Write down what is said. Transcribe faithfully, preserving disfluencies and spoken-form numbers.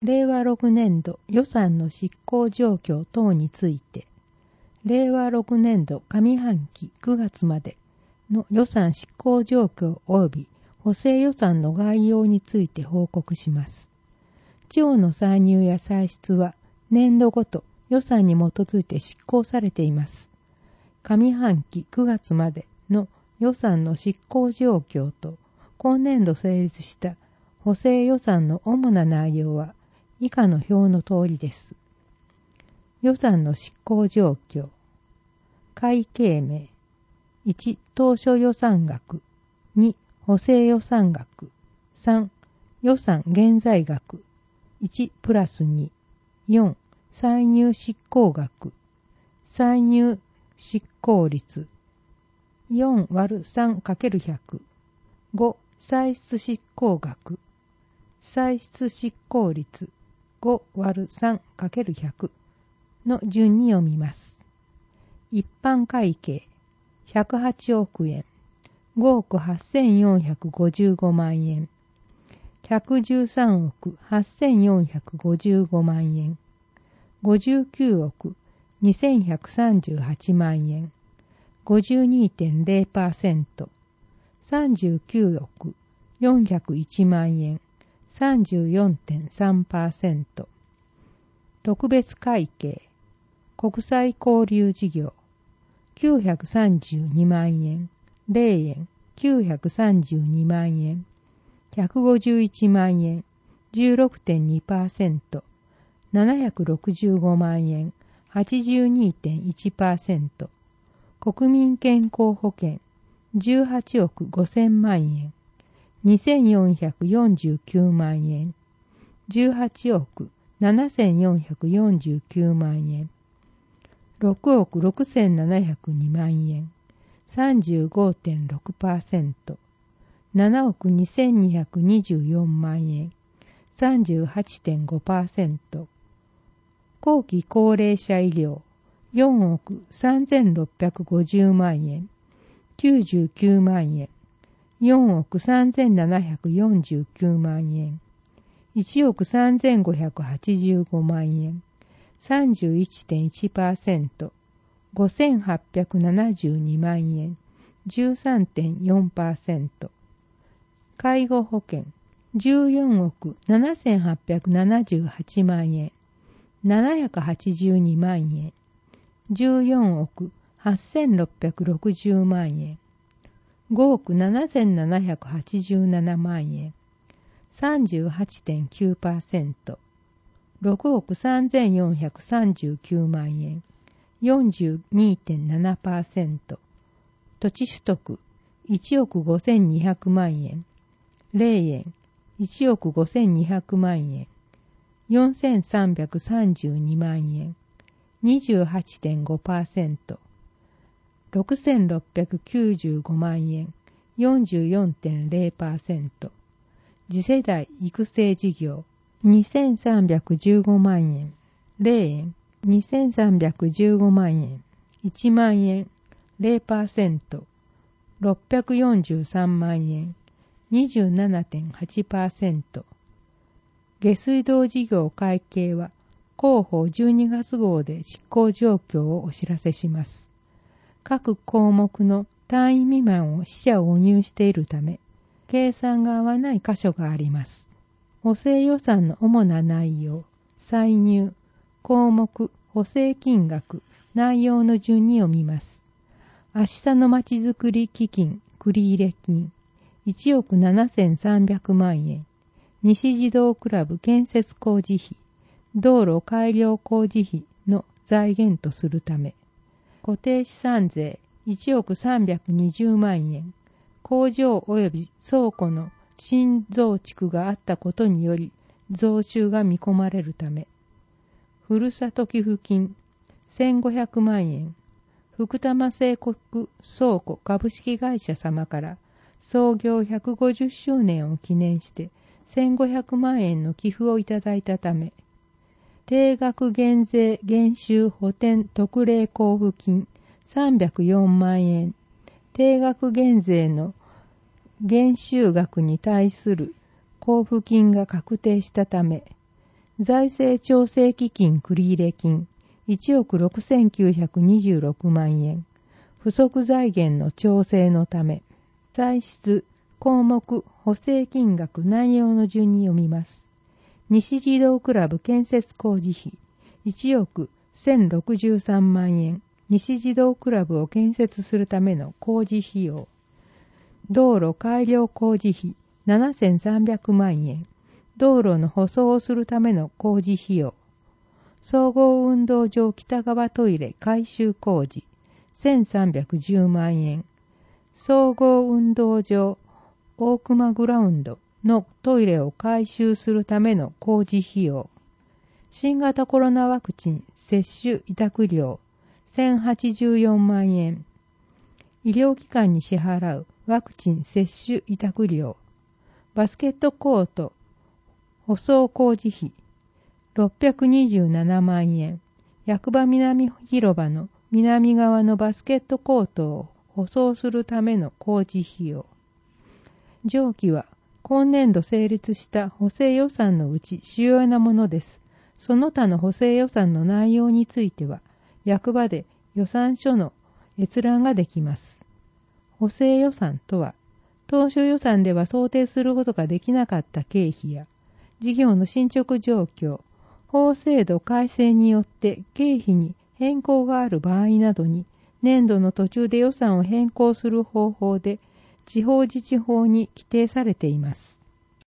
れいわろくねんど予算の執行状況等について、れいわろくねんど上半期くがつまでの予算執行状況及び補正予算の概要について報告します。地方の歳入や歳出は年度ごと予算に基づいて執行されています。上半期くがつまでの予算の執行状況と今年度成立した補正予算の主な内容は以下の表の通りです。予算の執行状況。会計名。いち. 当初予算額。に. 補正予算額。さん. 予算現在額。いちプラスに。よん. 歳入執行額。歳入執行率。よんわるさんかけるひゃく。ご. 歳出執行額。歳出執行率。ごわるさんかけるひゃく の順に読みます。一般会計ひゃくはちおくえん、ごおくはっせんよんひゃくごじゅうごまんえん、ひゃくじゅうさんおくはっせんよんひゃくごじゅうごまんえん、ごじゅうきゅうおくにせんひゃくさんじゅうはちまんえん、ごじゅうにてんゼロパーセント、さんじゅうきゅうおくよんひゃくいちまんえん、さんじゅうよんてんさんパーセント。特別会計国際交流事業きゅうひゃくさんじゅうにまんえん、ゼロえん、きゅうひゃくさんじゅうにまんえん、ひゃくごじゅういちまんえん、じゅうろくてんにパーセント、ななひゃくろくじゅうごまんえん、はちじゅうにてんいちパーセント、国民健康保険じゅうはちおくごせんまんえん、にせんよんひゃくよんじゅうきゅうまんえん、じゅうはちおくななせんよんひゃくよんじゅうきゅうまんえん、ろくおくろくせんななひゃくにまんえん、さんじゅうごてんろくパーセント、ななおくにせんにひゃくにじゅうよんまんえん、さんじゅうはちてんごパーセント、後期高齢者医療よんおくさんぜんろっぴゃくごじゅうまんえん、きゅうじゅうきゅうまんえん、よんおくさんぜんななひゃくよんじゅうきゅうまんえん、いちおくさんぜんごひゃくはちじゅうごまんえん、さんじゅういちてんいちパーセント、ごせんはっぴゃくななじゅうにまんえん、じゅうさんてんよんパーセント。介護保険じゅうよんおくななせんはっぴゃくななじゅうはちまんえん、ななひゃくはちじゅうにまんえん、じゅうよんおくはっせんろっぴゃくろくじゅうまんえん、ごおくななせんななひゃくはちじゅうななまんえん、さんじゅうはちてんきゅうパーセント、ろくおくさんぜんよんひゃくさんじゅうきゅうまんえん、よんじゅうにてんななパーセント、土地取得いちおくごせんにひゃくまんえん、ゼロえん、いちおくごせんにひゃくまんえん、よんせんさんびゃくさんじゅうにまんえん、にじゅうはちてんごパーセント、ろくせんろっぴゃくきゅうじゅうごまんえん、よんじゅうよんてんゼロパーセント、次世代育成事業にせんさんびゃくじゅうごまんえん、ゼロえん、にせんさんびゃくじゅうごまんえん、いちまんえん、ゼロパーセント、ろっぴゃくよんじゅうさんまんえん、にじゅうななてんはちパーセント。下水道事業会計は広報じゅうにがつ号で執行状況をお知らせします。各項目の単位未満を四捨五入しているため、計算が合わない箇所があります。補正予算の主な内容、歳入、項目、補正金額、内容の順に読みます。明日のまちづくり基金、繰入金、いちおくななせんさんびゃくまんえん、西児童クラブ建設工事費、道路改良工事費の財源とするため、固定資産税いちおくさんびゃくにじゅうまんえん、工場及び倉庫の新増築があったことにより増収が見込まれるため、ふるさと寄付金せんごひゃくまんえん、福多摩製国倉庫株式会社様から創業ひゃくごじゅっしゅうねんを記念してせんごひゃくまんえんの寄付をいただいたため、定額減税減収補填特例交付金さんびゃくよんまんえん、定額減税の減収額に対する交付金が確定したため、 財政調整基金繰入金いちおくろくせんきゅうひゃくにじゅうろくまんえん、不足財源の調整のため、歳出、項目、補正金額内容の順に読みます。西児童クラブ建設工事費いちおくせんろくじゅうさんまんえん、西児童クラブを建設するための工事費用。道路改良工事費ななせんさんびゃくまんえん、道路の舗装をするための工事費用。総合運動場北側トイレ改修工事せんさんびゃくじゅうまんえん、総合運動場大熊グラウンドのトイレを改修するための工事費用。新型コロナワクチン接種委託料せんはちじゅうよんまんえん、医療機関に支払うワクチン接種委託料。バスケットコート舗装工事費ろっぴゃくにじゅうななまんえん、役場南広場の南側のバスケットコートを舗装するための工事費用。上記は今年度成立した補正予算のうち主要なものです。その他の補正予算の内容については、役場で予算書の閲覧ができます。補正予算とは、当初予算では想定することができなかった経費や、事業の進捗状況、法制度改正によって経費に変更がある場合などに、年度の途中で予算を変更する方法で、地方自治法に規定されています。